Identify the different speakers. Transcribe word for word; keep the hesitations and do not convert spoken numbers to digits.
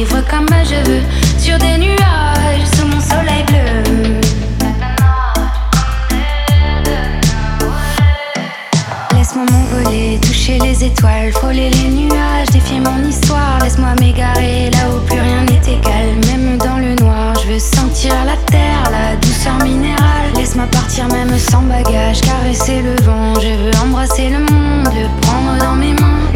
Speaker 1: m'ouvre comme je veux sur des nuages sous mon soleil bleu. Laisse-moi m'envoler, toucher les étoiles, frôler les nuages, défier mon histoire. Laisse-moi m'égarer là où plus rien n'est égal, même dans le noir. Je veux sentir la terre, la douceur minérale. Laisse-moi partir même sans bagage, caresser le vent. Je veux embrasser le monde, le prendre dans mes mains.